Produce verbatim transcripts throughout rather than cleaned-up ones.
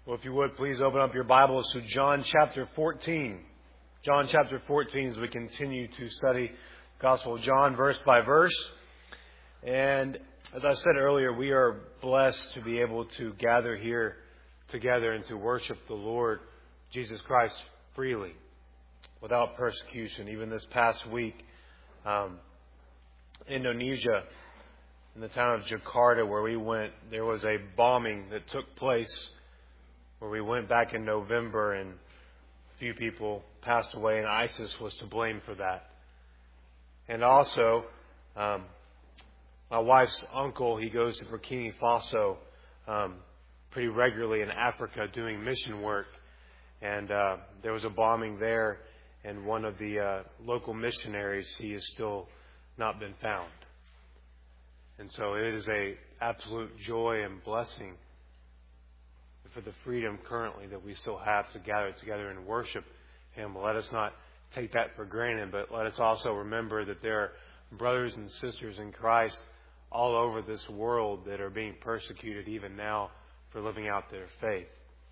Well, if you would, please open up your Bibles to John chapter fourteen. John chapter fourteen as we continue to study the Gospel of John verse by verse. And as I said earlier, we are blessed to be able to gather here together and to worship the Lord Jesus Christ freely, without persecution. Even this past week, um, Indonesia, in the town of Jakarta where we went, there was a bombing that took place where we went back in November, and a few people passed away, and ISIS was to blame for that. And also, um, my wife's uncle, he goes to Burkina Faso um, pretty regularly in Africa doing mission work. And uh, there was a bombing there, and one of the uh, local missionaries, he has still not been found. And so it is a absolute joy and blessing for the freedom currently that we still have to gather together and worship Him. Let us not take that for granted, but let us also remember that there are brothers and sisters in Christ all over this world that are being persecuted even now for living out their faith.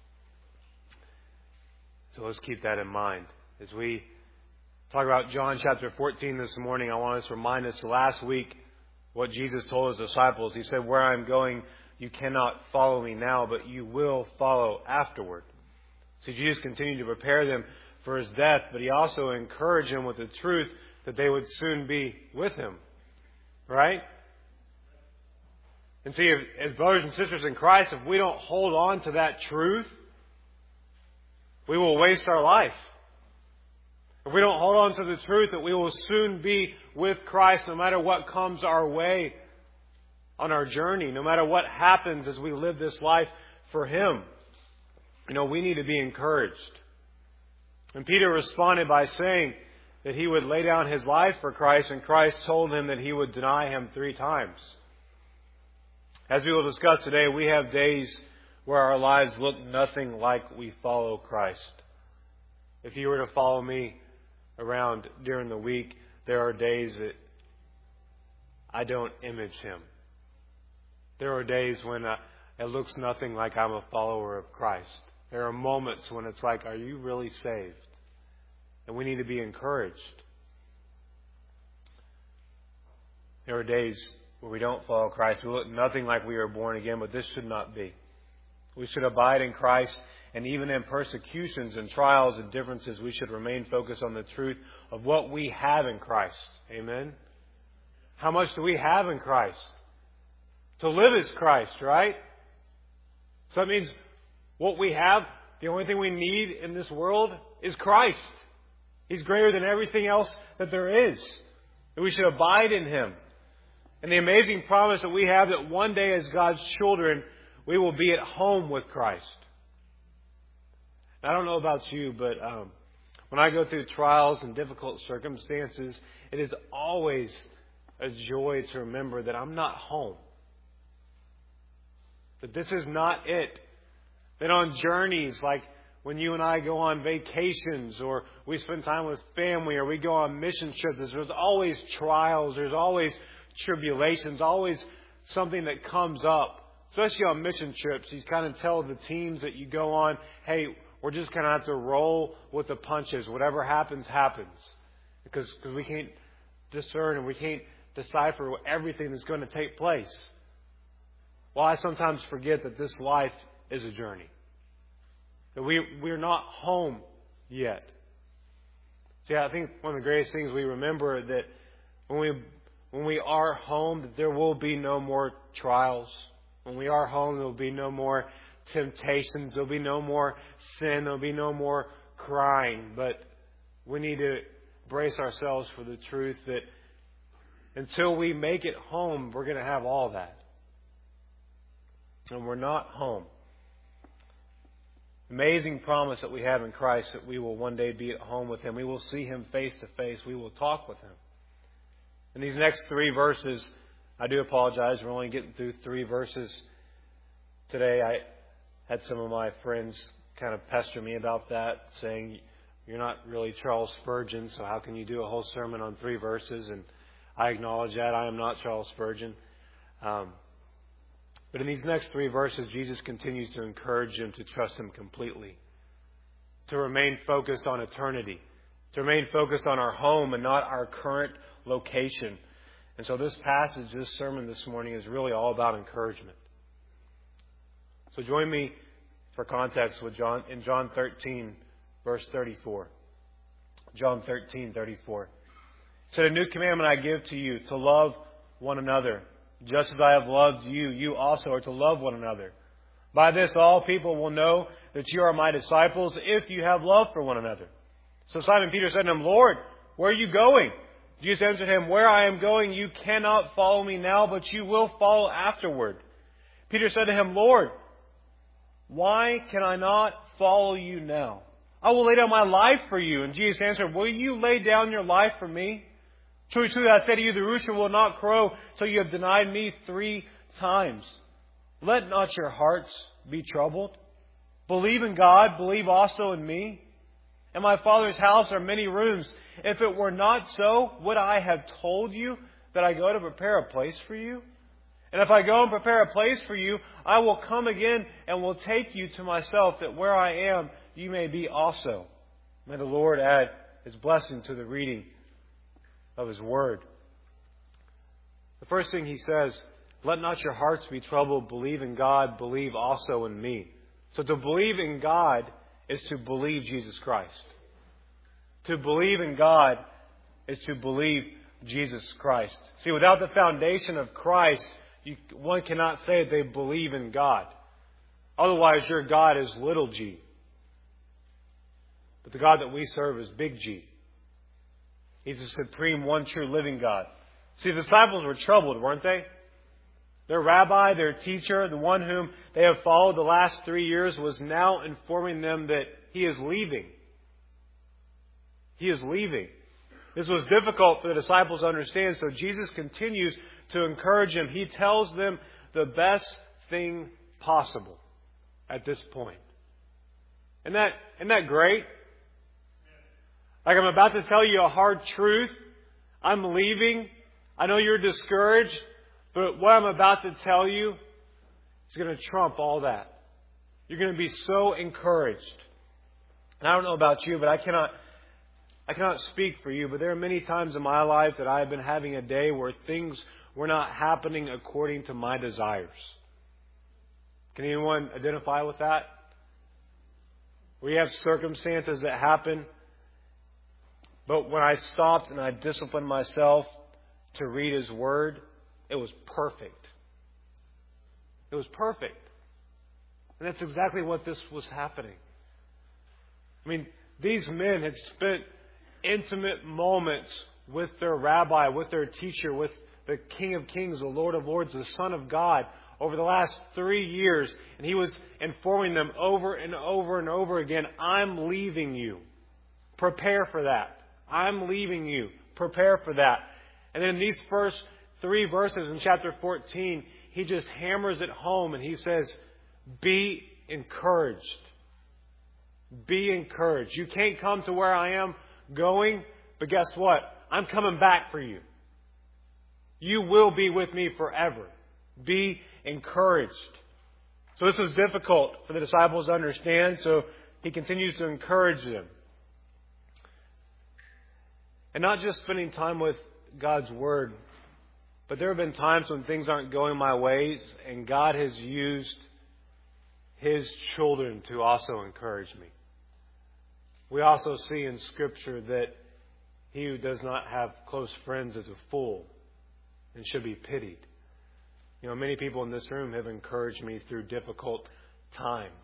So let's keep that in mind. As we talk about John chapter fourteen this morning, I want us to remind us last week what Jesus told His disciples. He said, "Where I'm going, you cannot follow me now, but you will follow afterward." See, Jesus continued to prepare them for His death, but He also encouraged them with the truth that they would soon be with Him. Right? And see, if, as brothers and sisters in Christ, if we don't hold on to that truth, we will waste our life. If we don't hold on to the truth that we will soon be with Christ no matter what comes our way on our journey, no matter what happens as we live this life for Him, you know, we need to be encouraged. And Peter responded by saying that he would lay down his life for Christ, and Christ told him that he would deny Him three times. As we will discuss today, we have days where our lives look nothing like we follow Christ. If you were to follow me around during the week, there are days that I don't image Him. There are days when uh, it looks nothing like I'm a follower of Christ. There are moments when it's like, are you really saved? And we need to be encouraged. There are days where we don't follow Christ. We look nothing like we are born again, but this should not be. We should abide in Christ, and even in persecutions and trials and differences, we should remain focused on the truth of what we have in Christ. Amen? How much do we have in Christ? To live is Christ, right? So that means what we have, the only thing we need in this world is Christ. He's greater than everything else that there is. And we should abide in Him. And the amazing promise that we have that one day as God's children, we will be at home with Christ. I don't know about you, but um, when I go through trials and difficult circumstances, it is always a joy to remember that I'm not home. That this is not it. That on journeys like when you and I go on vacations, or we spend time with family, or we go on mission trips, there's always trials, there's always tribulations, always something that comes up. Especially on mission trips, you kind of tell the teams that you go on, hey, we're just going to have to roll with the punches. Whatever happens, happens. Because because we can't discern and we can't decipher everything that's going to take place. Well, I sometimes forget that this life is a journey. That we, we're not home yet. See, I think one of the greatest things we remember that when we when we are home, that there will be no more trials. When we are home, there will be no more temptations. There will be no more sin. There will be no more crying. But we need to brace ourselves for the truth that until we make it home, we're going to have all that. And we're not home. Amazing promise that we have in Christ that we will one day be at home with Him. We will see Him face to face. We will talk with Him. In these next three verses, I do apologize. We're only getting through three verses today. I had some of my friends kind of pester me about that, saying, you're not really Charles Spurgeon, so how can you do a whole sermon on three verses? And I acknowledge that. I am not Charles Spurgeon. Um, But in these next three verses, Jesus continues to encourage him to trust Him completely, to remain focused on eternity, to remain focused on our home and not our current location. And so this passage, this sermon this morning is really all about encouragement. So join me for context with John in John thirteen, verse thirty-four. John thirteen, thirty-four. It said, "A new commandment I give to you, to love one another. Just as I have loved you, you also are to love one another. By this all people will know that you are my disciples, if you have love for one another." So Simon Peter said to him, "Lord, where are you going?" Jesus answered him, "Where I am going, you cannot follow me now, but you will follow afterward." Peter said to him, "Lord, why can I not follow you now? I will lay down my life for you." And Jesus answered, "Will you lay down your life for me? Truly, truly, I say to you, the rooster will not crow till you have denied me three times. Let not your hearts be troubled. Believe in God, believe also in me. In my Father's house are many rooms. If it were not so, would I have told you that I go to prepare a place for you? And if I go and prepare a place for you, I will come again and will take you to myself, that where I am, you may be also." May the Lord add His blessing to the reading of His Word. The first thing He says, "Let not your hearts be troubled. Believe in God. Believe also in me." So to believe in God is to believe Jesus Christ. To believe in God is to believe Jesus Christ. See, without the foundation of Christ, you, one cannot say they believe in God. Otherwise, your God is little g. But the God that we serve is big G. He's the supreme, one true living God. See, the disciples were troubled, weren't they? Their rabbi, their teacher, the one whom they have followed the last three years, was now informing them that he is leaving. He is leaving. This was difficult for the disciples to understand, so Jesus continues to encourage them. He tells them the best thing possible at this point. Isn't that, isn't that great? Like, I'm about to tell you a hard truth. I'm leaving. I know you're discouraged, but what I'm about to tell you is going to trump all that. You're going to be so encouraged. And I don't know about you, but I cannot, I cannot speak for you, but there are many times in my life that I have been having a day where things were not happening according to my desires. Can anyone identify with that? We have circumstances that happen, but when I stopped and I disciplined myself to read His Word, it was perfect. It was perfect. And that's exactly what this was happening. I mean, these men had spent intimate moments with their rabbi, with their teacher, with the King of Kings, the Lord of Lords, the Son of God, over the last three years. And He was informing them over and over and over again, I'm leaving you. Prepare for that. I'm leaving you. Prepare for that. And then in these first three verses in chapter fourteen, He just hammers it home and He says, be encouraged. Be encouraged. You can't come to where I am going, but guess what? I'm coming back for you. You will be with me forever. Be encouraged. So this was difficult for the disciples to understand, so He continues to encourage them. And not just spending time with God's Word, but there have been times when things aren't going my ways, and God has used His children to also encourage me. We also see in Scripture that he who does not have close friends is a fool and should be pitied. You know, many people in this room have encouraged me through difficult times.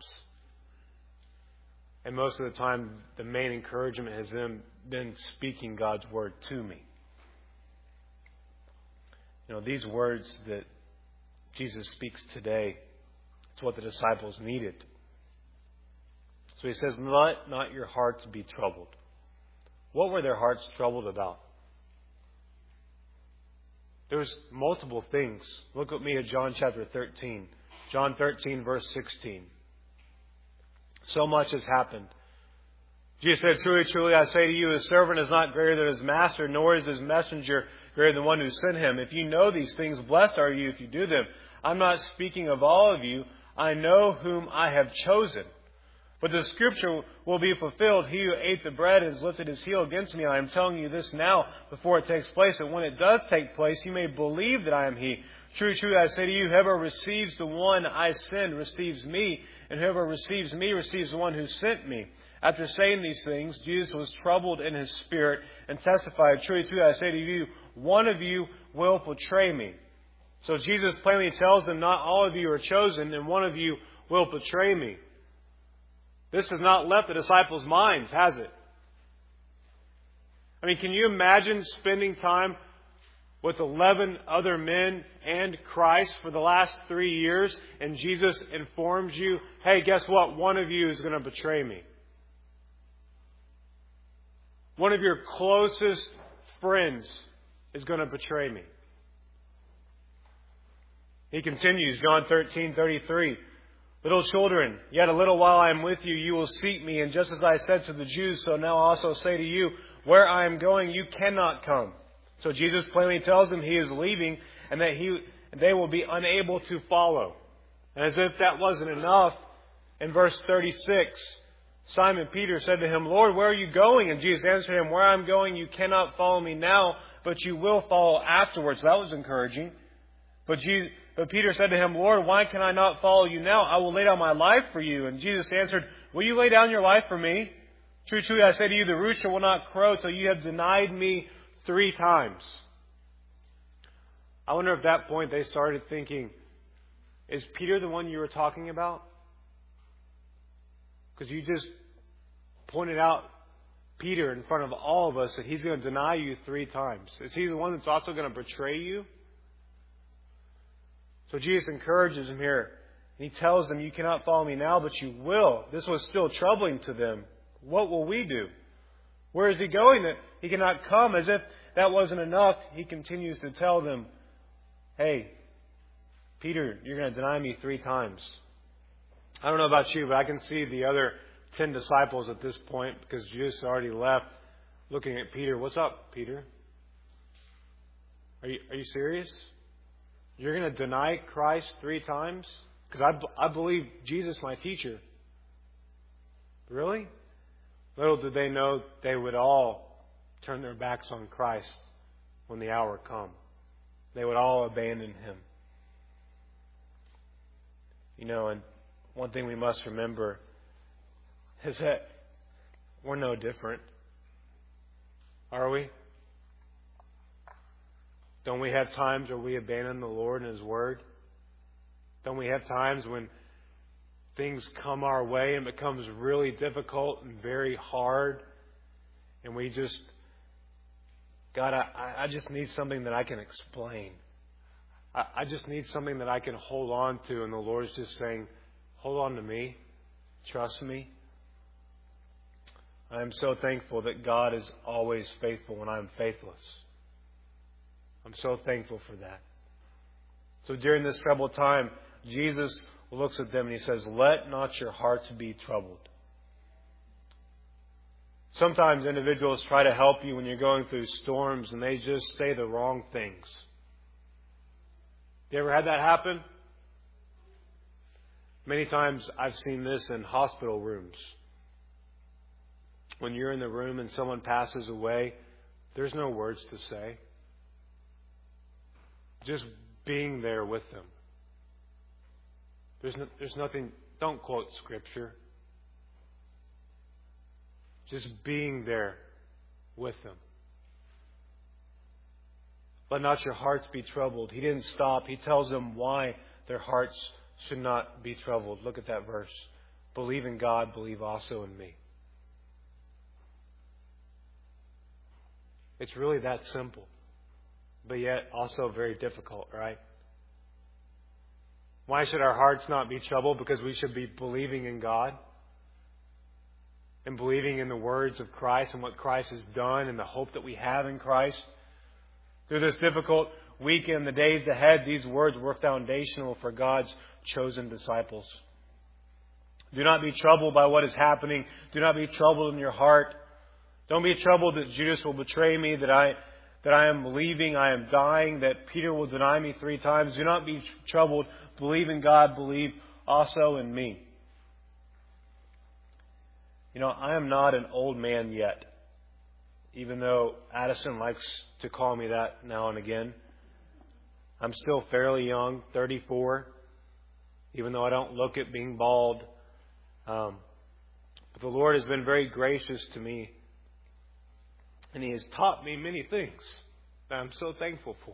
And most of the time, the main encouragement has been speaking God's Word to me. You know, these words that Jesus speaks today, it's what the disciples needed. So He says, let not your hearts be troubled. What were their hearts troubled about? There's multiple things. Look with me at John chapter thirteen. John thirteen, verse sixteen. So much has happened. Jesus said, truly, truly, I say to you, a servant is not greater than his master, nor is his messenger greater than the one who sent him. If you know these things, blessed are you if you do them. I'm not speaking of all of you. I know whom I have chosen. But the scripture will be fulfilled. He who ate the bread has lifted his heel against me. I am telling you this now before it takes place. And when it does take place, you may believe that I am He. Truly, truly, I say to you, whoever receives the one I send receives me. And whoever receives me receives the one who sent me. After saying these things, Jesus was troubled in his spirit and testified, truly, truly, I say to you, one of you will betray me. So Jesus plainly tells them, not all of you are chosen, and one of you will betray me. This has not left the disciples' minds, has it? I mean, can you imagine spending time with eleven other men and Christ for the last three years, and Jesus informs you, hey, guess what? One of you is going to betray me. One of your closest friends is going to betray me. He continues, John thirteen thirty-three. Little children, yet a little while I am with you, you will seek me. And just as I said to the Jews, so now I also say to you, where I am going, you cannot come. So Jesus plainly tells them he is leaving and that he they will be unable to follow. And as if that wasn't enough, in verse thirty-six, Simon Peter said to him, Lord, where are you going? And Jesus answered him, where I am going, you cannot follow me now, but you will follow afterwards. That was encouraging. But Jesus, But Peter said to him, Lord, why can I not follow you now? I will lay down my life for you. And Jesus answered, will you lay down your life for me? True, truly, I say to you, the rooster will not crow till you have denied me three times. I wonder if at that point they started thinking, is Peter the one you were talking about? Because you just pointed out Peter in front of all of us that he's going to deny you three times. Is he the one that's also going to betray you? So Jesus encourages him here. And he tells them, you cannot follow me now, but you will. This was still troubling to them. What will we do? Where is he going that he cannot come? As if that wasn't enough, he continues to tell them, hey, Peter, you're going to deny me three times. I don't know about you, but I can see the other ten disciples at this point, because Jesus already left, looking at Peter. What's up, Peter? Are you, are you serious? You're going to deny Christ three times? Because I, I believe Jesus, my teacher. Really? Little did they know they would all turn their backs on Christ when the hour come. They would all abandon Him. You know, and one thing we must remember is that we're no different. Are we? Don't we have times where we abandon the Lord and His Word? Don't we have times when things come our way and it becomes really difficult and very hard, and we just, God, I, I just need something that I can explain. I, I just need something that I can hold on to, and the Lord's just saying, hold on to me. Trust me. I am so thankful that God is always faithful when I'm faithless. I'm so thankful for that. So during this troubled time, Jesus looks at them and He says, let not your hearts be troubled. Sometimes individuals try to help you when you're going through storms and they just say the wrong things. You ever had that happen? Many times I've seen this in hospital rooms. When you're in the room and someone passes away, there's no words to say. Just being there with them. There's no, there's nothing, don't quote Scripture. Just being there with them. Let not your hearts be troubled. He didn't stop. He tells them why their hearts should not be troubled. Look at that verse. Believe in God, believe also in me. It's really that simple. But yet also very difficult, right? Why should our hearts not be troubled? Because we should be believing in God and believing in the words of Christ and what Christ has done and the hope that we have in Christ. Through this difficult week and the days ahead, these words were foundational for God's chosen disciples. Do not be troubled by what is happening. Do not be troubled in your heart. Don't be troubled that Judas will betray me, that I that I am leaving, I am dying, that Peter will deny me three times. Do not be troubled. Believe in God. Believe also in me. You know, I am not an old man yet, even though Addison likes to call me that now and again. I'm still fairly young, thirty-four, even though I don't look at being bald. Um, but the Lord has been very gracious to me, and He has taught me many things that I'm so thankful for.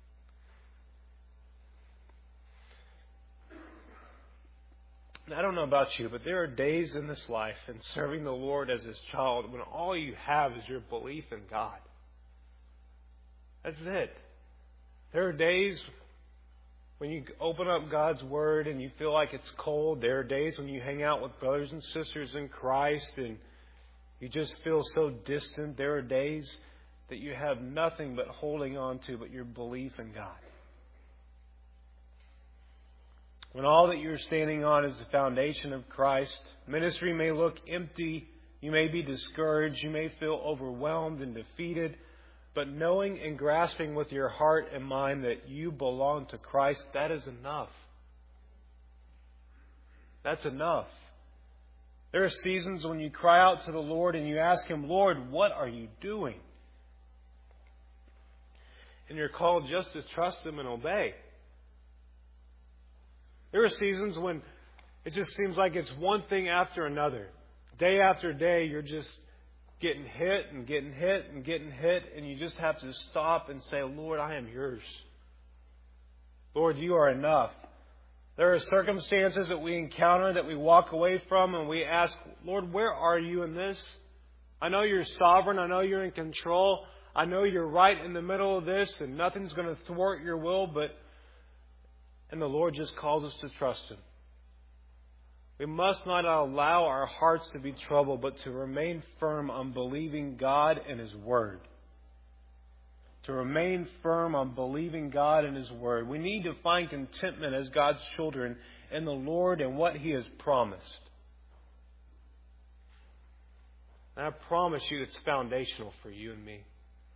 And I don't know about you, but there are days in this life in serving the Lord as His child when all you have is your belief in God. That's it. There are days when you open up God's Word and you feel like it's cold. There are days when you hang out with brothers and sisters in Christ and you just feel so distant. There are days that you have nothing but holding on to but your belief in God. When all that you're standing on is the foundation of Christ, ministry may look empty. You may be discouraged. You may feel overwhelmed and defeated. But knowing and grasping with your heart and mind that you belong to Christ, that is enough. That's enough. There are seasons when you cry out to the Lord and you ask Him, Lord, what are you doing? And you're called just to trust Him and obey. There are seasons when it just seems like it's one thing after another. Day after day, you're just getting hit and getting hit and getting hit, and you just have to stop and say, Lord, I am yours. Lord, you are enough. There are circumstances that we encounter that we walk away from, and we ask, Lord, where are you in this? I know you're sovereign. I know you're in control. I know you're right in the middle of this, and nothing's going to thwart your will, but and the Lord just calls us to trust Him. We must not allow our hearts to be troubled, but to remain firm on believing God and His Word. To remain firm on believing God and His Word. We need to find contentment as God's children in the Lord and what He has promised. And I promise you it's foundational for you and me.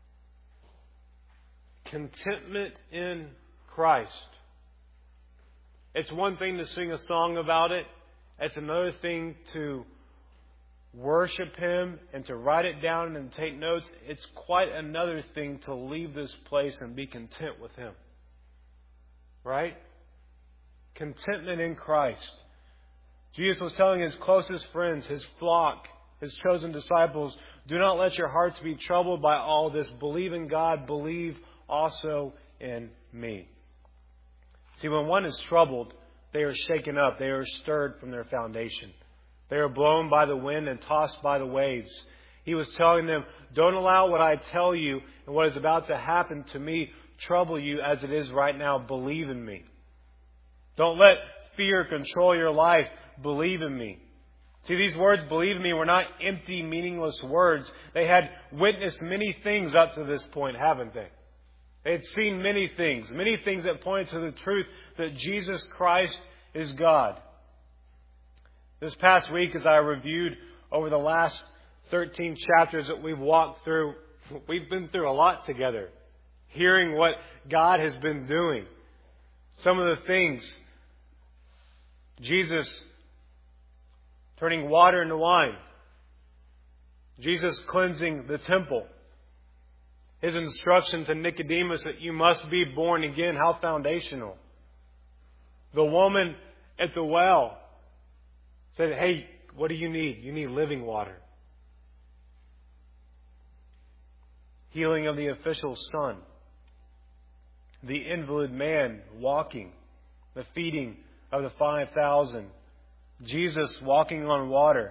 Contentment in Christ. It's one thing to sing a song about it. It's another thing to worship Him and to write it down and take notes. It's quite another thing to leave this place and be content with Him. Right? Contentment in Christ. Jesus was telling His closest friends, His flock, His chosen disciples, do not let your hearts be troubled by all this. Believe in God. Believe also in me. See, when one is troubled, they are shaken up. They are stirred from their foundation. They are blown by the wind and tossed by the waves. He was telling them, don't allow what I tell you and what is about to happen to me trouble you as it is right now. Believe in me. Don't let fear control your life. Believe in me. See, these words, believe in me, were not empty, meaningless words. They had witnessed many things up to this point, haven't they? They had seen many things, many things that pointed to the truth that Jesus Christ is God. This past week, as I reviewed over the last thirteen chapters that we've walked through, we've been through a lot together, hearing what God has been doing. Some of the things, Jesus turning water into wine, Jesus cleansing the temple, His instruction to Nicodemus that you must be born again. How foundational. The woman at the well said, hey, what do you need? You need living water. Healing of the official's son. The invalid man walking. The feeding of the five thousand. Jesus walking on water.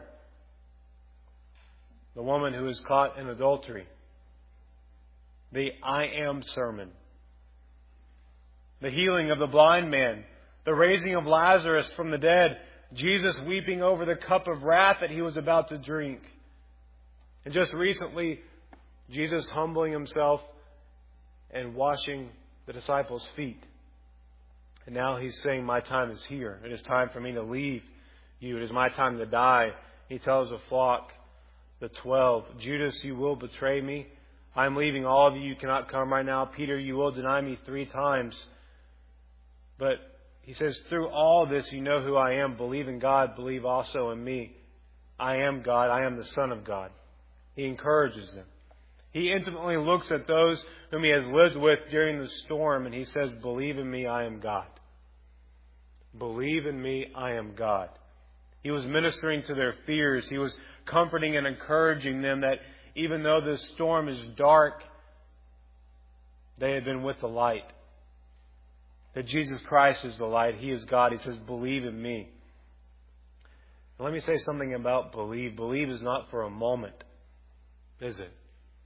The woman who is caught in adultery. The I am sermon. The healing of the blind man. The raising of Lazarus from the dead. Jesus weeping over the cup of wrath that He was about to drink. And just recently, Jesus humbling Himself and washing the disciples' feet. And now He's saying, my time is here. It is time for me to leave you. It is my time to die. He tells the flock, the twelve, Judas, you will betray me. I'm leaving all of you. You cannot come right now. Peter, you will deny me three times. But he says, through all this, you know who I am. Believe in God. Believe also in me. I am God. I am the Son of God. He encourages them. He intimately looks at those whom he has lived with during the storm, and he says, believe in me, I am God. Believe in me, I am God. He was ministering to their fears. He was comforting and encouraging them that even though the storm is dark, they had been with the light. That Jesus Christ is the light. He is God. He says, believe in me. And let me say something about believe. Believe is not for a moment, is it?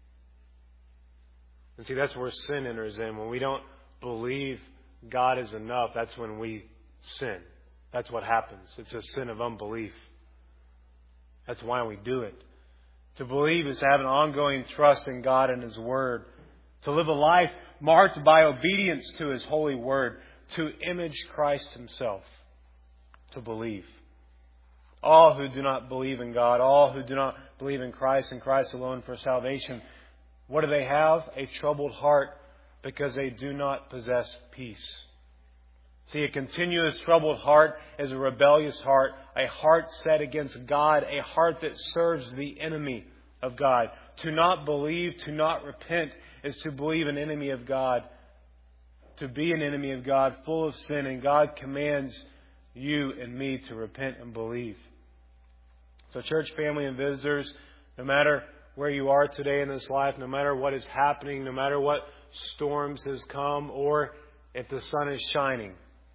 And see, that's where sin enters in. When we don't believe God is enough, that's when we sin. That's what happens. It's a sin of unbelief. That's why we do it. To believe is to have an ongoing trust in God and His Word. To live a life marked by obedience to His holy Word. To image Christ Himself. To believe. All who do not believe in God, all who do not believe in Christ and Christ alone for salvation, what do they have? A troubled heart because they do not possess peace. See, a continuous troubled heart is a rebellious heart, a heart set against God, a heart that serves the enemy of God. To not believe, to not repent, is to believe an enemy of God. To be an enemy of God, full of sin, and God commands you and me to repent and believe. So church family and visitors, no matter where you are today in this life, no matter what is happening, no matter what storms has come, or if the sun is shining,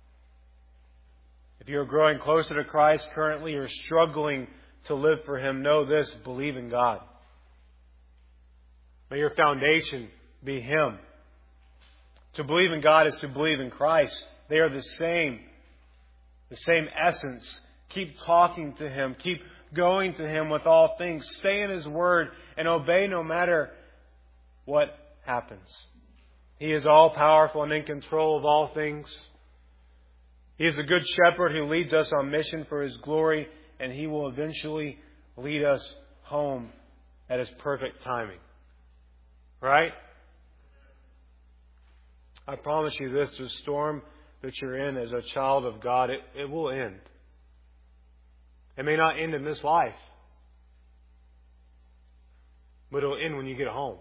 if you're growing closer to Christ currently, or struggling to live for Him, know this, believe in God. May your foundation be Him. To believe in God is to believe in Christ. They are the same. The same essence. Keep talking to Him. Keep going to Him with all things. Stay in His Word and obey no matter what happens. He is all powerful and in control of all things. He is a good shepherd who leads us on mission for His glory, and He will eventually lead us home at His perfect timing. Right? I promise you this, the storm that you're in as a child of God, it, it will end. It may not end in this life, but it'll end when you get home.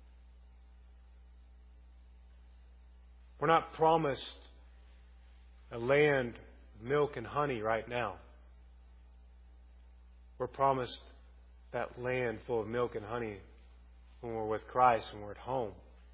We're not promised a land of milk and honey right now. We're promised that land full of milk and honey when we're with Christ, when we're at home.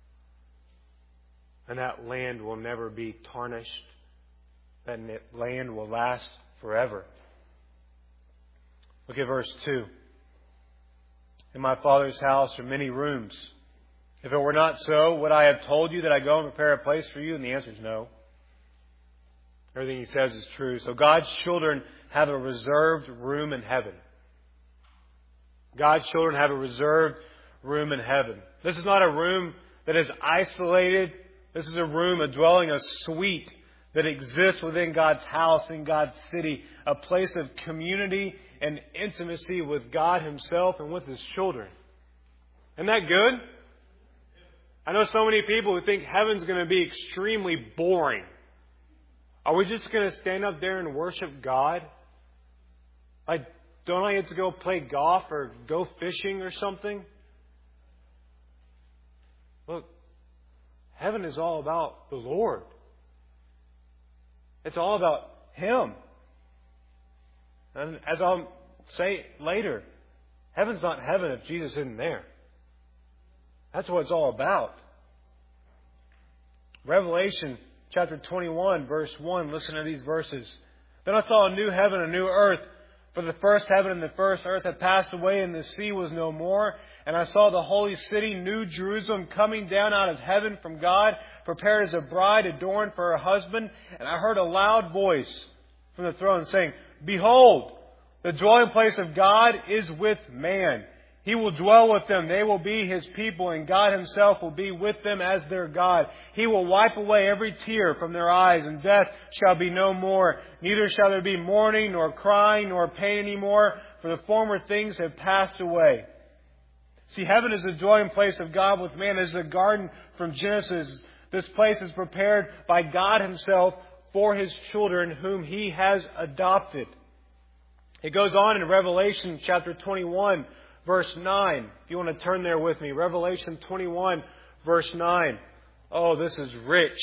And that land will never be tarnished. That land will last forever. Look at verse two. In my Father's house are many rooms. If it were not so, would I have told you that I go and prepare a place for you? And the answer is no. Everything He says is true. So God's children have a reserved room in heaven. God's children have a reserved room in heaven. This is not a room that is isolated. This is a room, a dwelling, a suite that exists within God's house, in God's city. A place of community and intimacy with God Himself and with His children. Isn't that good? I know so many people who think heaven's going to be extremely boring. Are we just going to stand up there and worship God? Like, don't I get to go play golf or go fishing or something? Look, heaven is all about the Lord. It's all about Him. And as I'll say later, heaven's not heaven if Jesus isn't there. That's what it's all about. Revelation chapter twenty-one, verse one. Listen to these verses. Then I saw a new heaven, a new earth. For the first heaven and the first earth had passed away, and the sea was no more. And I saw the holy city, New Jerusalem, coming down out of heaven from God, prepared as a bride adorned for her husband. And I heard a loud voice from the throne saying, Behold, the dwelling place of God is with man. He will dwell with them. They will be His people, and God Himself will be with them as their God. He will wipe away every tear from their eyes, and death shall be no more. Neither shall there be mourning, nor crying, nor pain any more, for the former things have passed away. See, heaven is the dwelling place of God with man. This is a garden from Genesis. This place is prepared by God Himself for His children whom He has adopted. It goes on in Revelation chapter twenty-one, verse nine. If you want to turn there with me. Revelation twenty-one, verse nine. Oh, this is rich.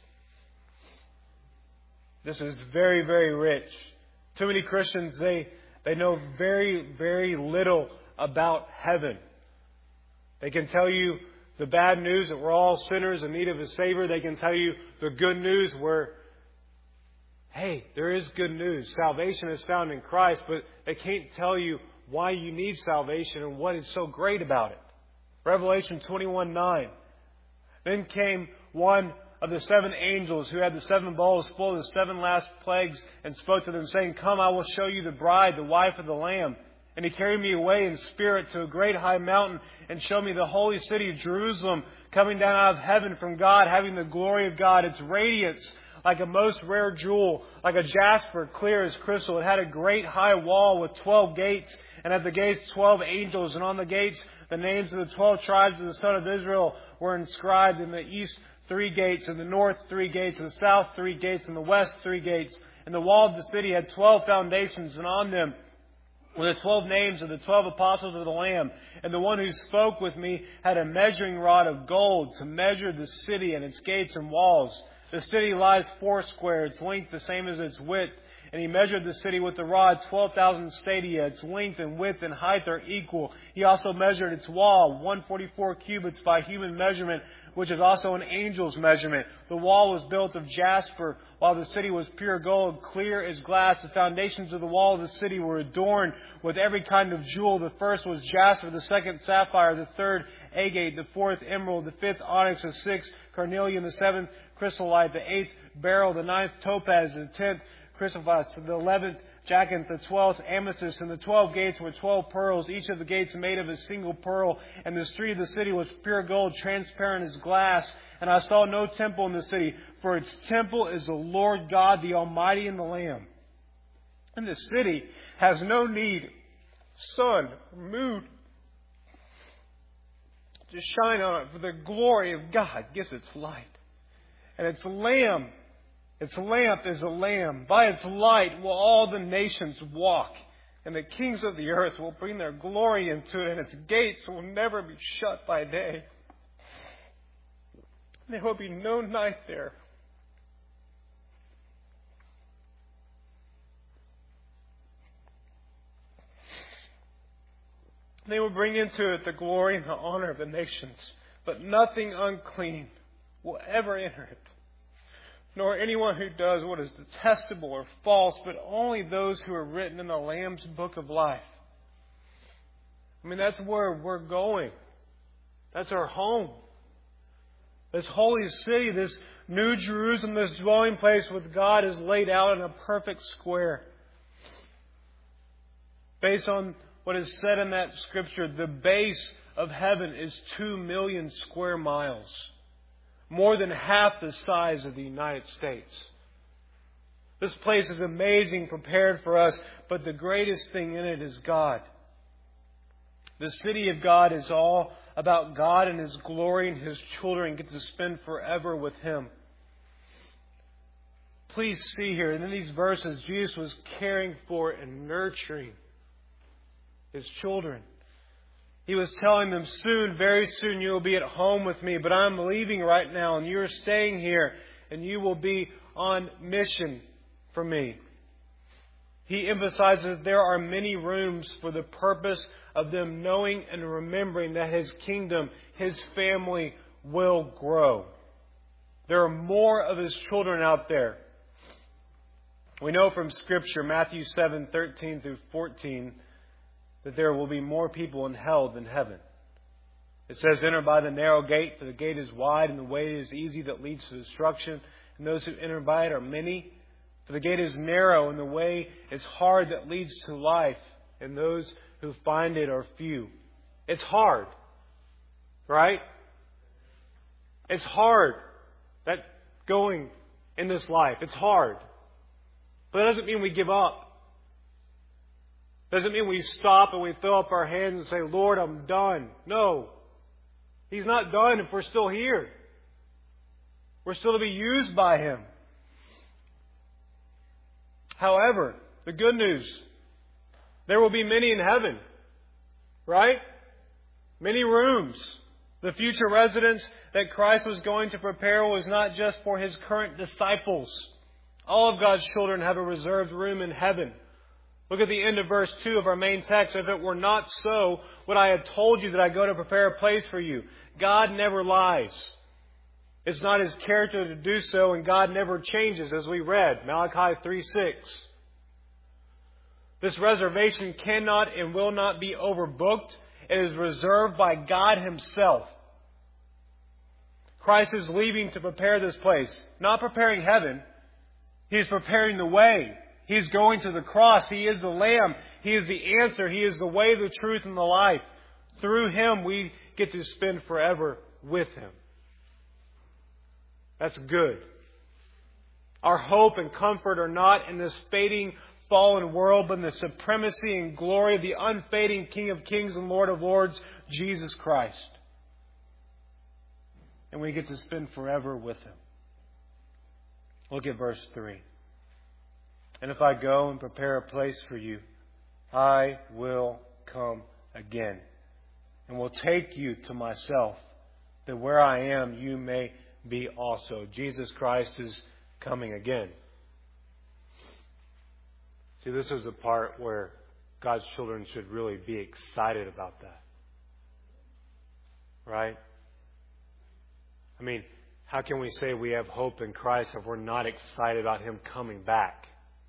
This is very, very rich. Too many Christians, they, they know very, very little about heaven. They can tell you the bad news that we're all sinners in need of a Savior. They can tell you the good news where, hey, there is good news. Salvation is found in Christ, but they can't tell you why you need salvation and what is so great about it. Revelation twenty-one nine. Then came one of the seven angels who had the seven bowls full of the seven last plagues and spoke to them, saying, Come, I will show you the bride, the wife of the Lamb. And He carried me away in spirit to a great high mountain and showed me the holy city, Jerusalem, coming down out of heaven from God, having the glory of God. Its radiance like a most rare jewel, like a jasper, clear as crystal. It had a great high wall with twelve gates, and at the gates twelve angels, and on the gates the names of the twelve tribes of the son of Israel were inscribed. In the east three gates, in the north three gates, in the south three gates, in the west three gates. And the wall of the city had twelve foundations, and on them were the twelve names of the twelve apostles of the Lamb. And the one who spoke with me had a measuring rod of gold to measure the city and its gates and walls. The city lies foursquare, its length the same as its width. And He measured the city with the rod, twelve thousand stadia. Its length and width and height are equal. He also measured its wall, one hundred forty-four cubits by human measurement, which is also an angel's measurement. The wall was built of jasper, while the city was pure gold, clear as glass. The foundations of the wall of the city were adorned with every kind of jewel. The first was jasper, the second sapphire, the third agate, the fourth emerald, the fifth onyx, the sixth carnelian, the seventh chrysolite, the eighth beryl, the ninth topaz, the tenth chrysoprase, the eleventh jacinth, the twelfth amethyst, and the twelve gates were twelve pearls, each of the gates made of a single pearl. And the street of the city was pure gold, transparent as glass. And I saw no temple in the city, for its temple is the Lord God, the Almighty, and the Lamb. And the city has no need of sun or moon to shine on it, for the glory of God gives its light. And its lamb, its lamp is a lamb. By its light will all the nations walk. And the kings of the earth will bring their glory into it, and its gates will never be shut by day. There will be no night there. They will bring into it the glory and the honor of the nations, but nothing unclean will ever enter it, nor anyone who does what is detestable or false, but only those who are written in the Lamb's book of life. I mean, that's where we're going. That's our home. This holy city, this new Jerusalem, this dwelling place with God is laid out in a perfect square. Based on what is said in that scripture, the base of heaven is two million square miles. More than half the size of the United States. This place is amazing, prepared for us, but the greatest thing in it is God. The city of God is all about God and His glory, and His children get to spend forever with Him. Please see here, in these verses, Jesus was caring for and nurturing His children. He was telling them, soon, very soon, you will be at home with me, but I'm leaving right now, and you're staying here, and you will be on mission for me. He emphasizes that there are many rooms for the purpose of them knowing and remembering that His kingdom, His family, will grow. There are more of His children out there. We know from Scripture, Matthew seven, thirteen through fourteen, that there will be more people in hell than heaven. It says, enter by the narrow gate, for the gate is wide and the way is easy that leads to destruction. And those who enter by it are many. For the gate is narrow and the way is hard that leads to life. And those who find it are few. It's hard. Right? It's hard. That going in this life. It's hard. But that doesn't mean we give up. Doesn't mean we stop and we throw up our hands and say, Lord, I'm done. No. He's not done if we're still here. We're still to be used by Him. However, the good news, there will be many in heaven. Right? Many rooms. The future residence that Christ was going to prepare was not just for His current disciples. All of God's children have a reserved room in heaven. Look at the end of verse two of our main text. If it were not so, would I have told you that I go to prepare a place for you? God never lies. It's not His character to do so, and God never changes, as we read, Malachi three six. This reservation cannot and will not be overbooked. It is reserved by God Himself. Christ is leaving to prepare this place. Not preparing heaven. He is preparing the way. He is going to the cross. He is the Lamb. He is the answer. He is the way, the truth, and the life. Through Him, we get to spend forever with Him. That's good. Our hope and comfort are not in this fading, fallen world, but in the supremacy and glory of the unfading King of Kings and Lord of Lords, Jesus Christ. And we get to spend forever with Him. Look at verse three. And if I go and prepare a place for you, I will come again, and will take you to myself, that where I am you may be also. Jesus Christ is coming again. See, this is the part where God's children should really be excited about that. Right? I mean, how can we say we have hope in Christ if we're not excited about Him coming back?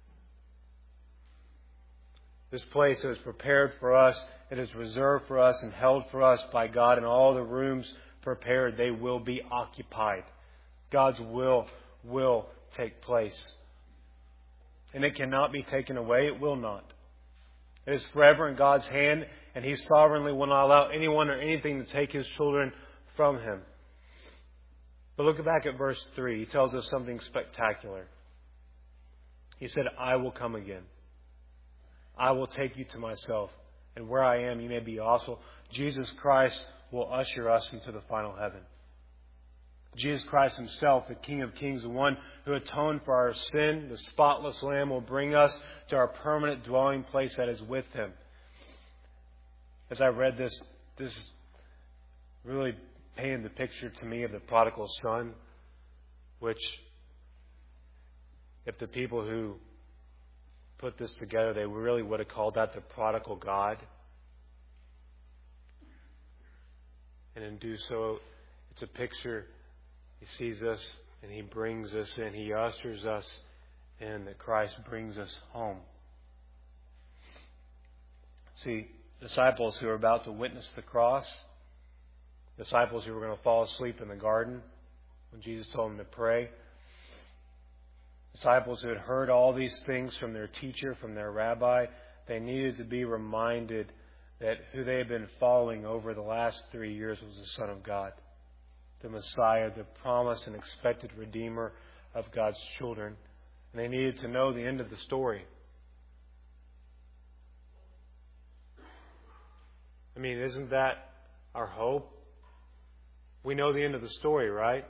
This place is prepared for us. It is reserved for us and held for us by God. And all the rooms prepared, they will be occupied. God's will will take place. And it cannot be taken away. It will not. It is forever in God's hand. And He sovereignly will not allow anyone or anything to take His children from Him. But look back at verse three. He tells us something spectacular. He said, I will come again. I will take you to myself, and where I am you may be also. Jesus Christ will usher us into the final heaven. Jesus Christ Himself, the King of Kings, the one who atoned for our sin, the spotless Lamb, will bring us to our permanent dwelling place that is with Him. As I read this, this really painted the picture to me of the prodigal son, which, if the people who put this together, they really would have called that the prodigal God. And in do so, it's a picture. He sees us and He brings us in. He ushers us in, that Christ brings us home. See, disciples who are about to witness the cross, disciples who were going to fall asleep in the garden when Jesus told them to pray, disciples who had heard all these things from their teacher, from their rabbi, they needed to be reminded that who they had been following over the last three years was the Son of God, the Messiah, the promised and expected Redeemer of God's children. And they needed to know the end of the story. I mean, isn't that our hope? We know the end of the story, right?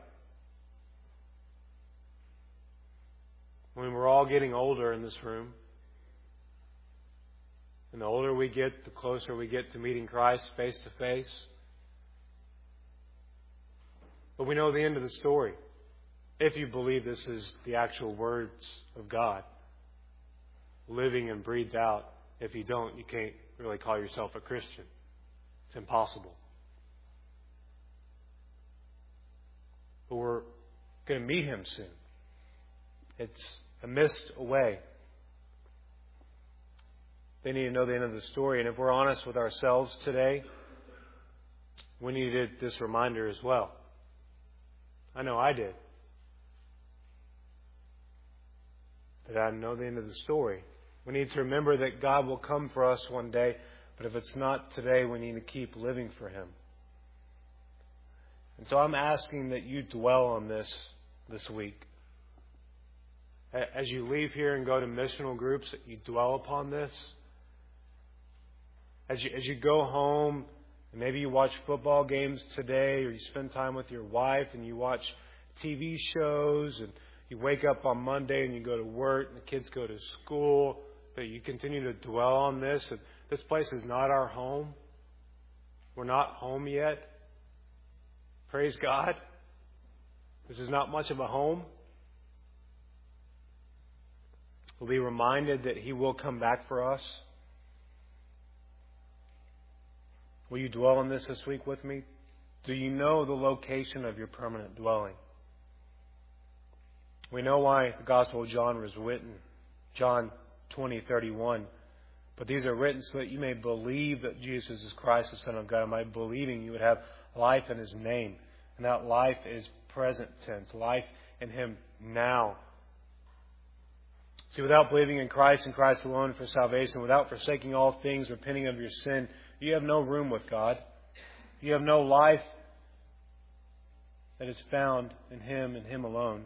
When we're all getting older in this room, and the older we get, the closer we get to meeting Christ face to face. But we know the end of the story, if you believe this is the actual words of God, living and breathed out. If you don't, you can't really call yourself a Christian. It's impossible. But we're going to meet Him soon. It's a mist away. They need to know the end of the story. And if we're honest with ourselves today, we needed this reminder as well. I know I did. That I know the end of the story. We need to remember that God will come for us one day. But if it's not today, we need to keep living for Him. And so I'm asking that you dwell on this this week. As you leave here and go to missional groups, that you dwell upon this. As you, as you go home, and maybe you watch football games today, or you spend time with your wife and you watch T V shows, and you wake up on Monday and you go to work and the kids go to school, but you continue to dwell on this, and this place is not our home. We're not home yet. Praise God. This is not much of a home. We'll be reminded that He will come back for us. Will you dwell on this this week with me? Do you know the location of your permanent dwelling? We know why the Gospel of John was written. John twenty thirty-one. But these are written so that you may believe that Jesus is Christ, the Son of God. And by believing, you would have life in His name. And that life is present tense. Life in Him now. See, without believing in Christ and Christ alone for salvation, without forsaking all things, repenting of your sin, you have no room with God. You have no life that is found in Him and Him alone.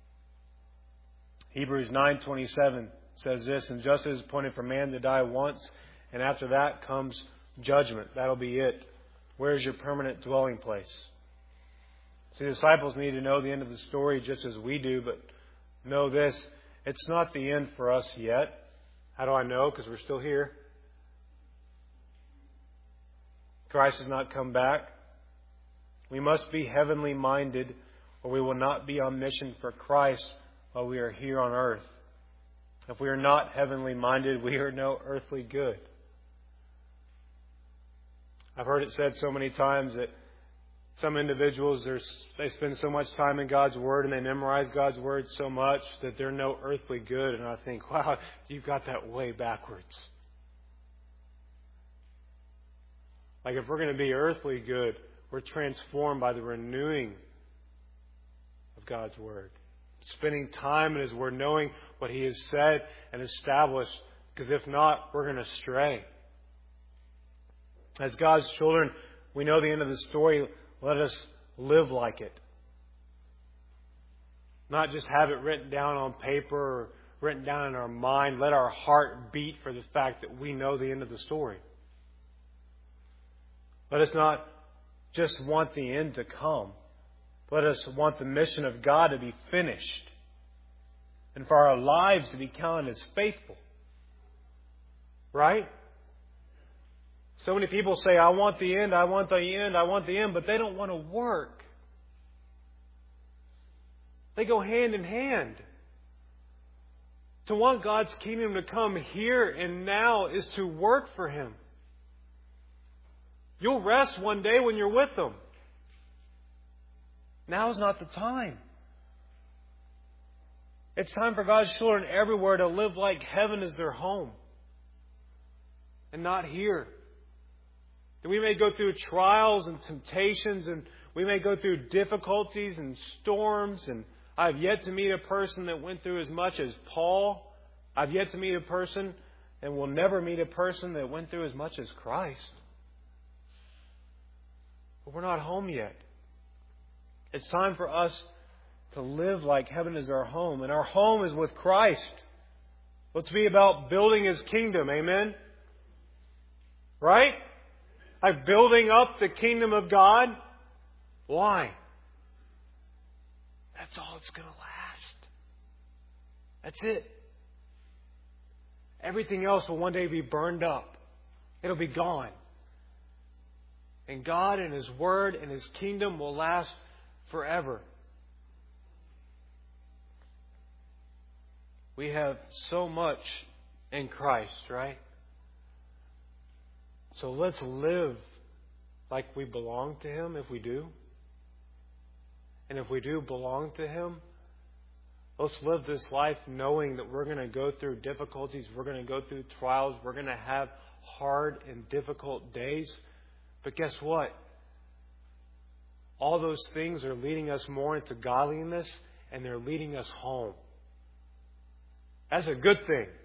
Hebrews nine twenty-seven says this, and just as it's appointed for man to die once, and after that comes judgment. That'll be it. Where is your permanent dwelling place? See, the disciples need to know the end of the story just as we do, but know this, it's not the end for us yet. How do I know? Because we're still here. Christ has not come back. We must be heavenly minded, or we will not be on mission for Christ while we are here on earth. If we are not heavenly minded, we are no earthly good. I've heard it said so many times that some individuals, they spend so much time in God's Word and they memorize God's Word so much that they're no earthly good. And I think, wow, you've got that way backwards. Like if we're going to be earthly good, we're transformed by the renewing of God's Word. Spending time in His Word, knowing what He has said and established. Because if not, we're going to stray. As God's children, we know the end of the story. Let us live like it. Not just have it written down on paper or written down in our mind. Let our heart beat for the fact that we know the end of the story. Let us not just want the end to come. Let us want the mission of God to be finished. And for our lives to be counted as faithful. Right? So many people say, I want the end, I want the end, I want the end, but they don't want to work. They go hand in hand. To want God's kingdom to come here and now is to work for Him. You'll rest one day when you're with Him. Now's not the time. It's time for God's children everywhere to live like heaven is their home. And not here. And we may go through trials and temptations, and we may go through difficulties and storms. And I've yet to meet a person that went through as much as Paul. I've yet to meet a person, and will never meet a person that went through as much as Christ. But we're not home yet. It's time for us to live like heaven is our home. And our home is with Christ. Let's be about building His kingdom. Amen? Right? Like building up the kingdom of God. Why? That's all it's going to last. That's it. Everything else will one day be burned up. It'll be gone. And God and His Word and His kingdom will last forever. We have so much in Christ, right? So let's live like we belong to Him if we do. And if we do belong to Him, let's live this life knowing that we're going to go through difficulties, we're going to go through trials, we're going to have hard and difficult days. But guess what? All those things are leading us more into godliness, and they're leading us home. That's a good thing.